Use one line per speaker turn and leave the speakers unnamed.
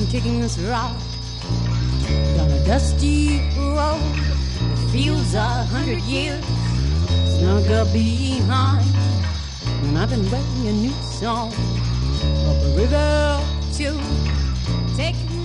taking us route down a dusty road. The fields are 100 years snug up behind, and I've been writing a new song up a river too, taking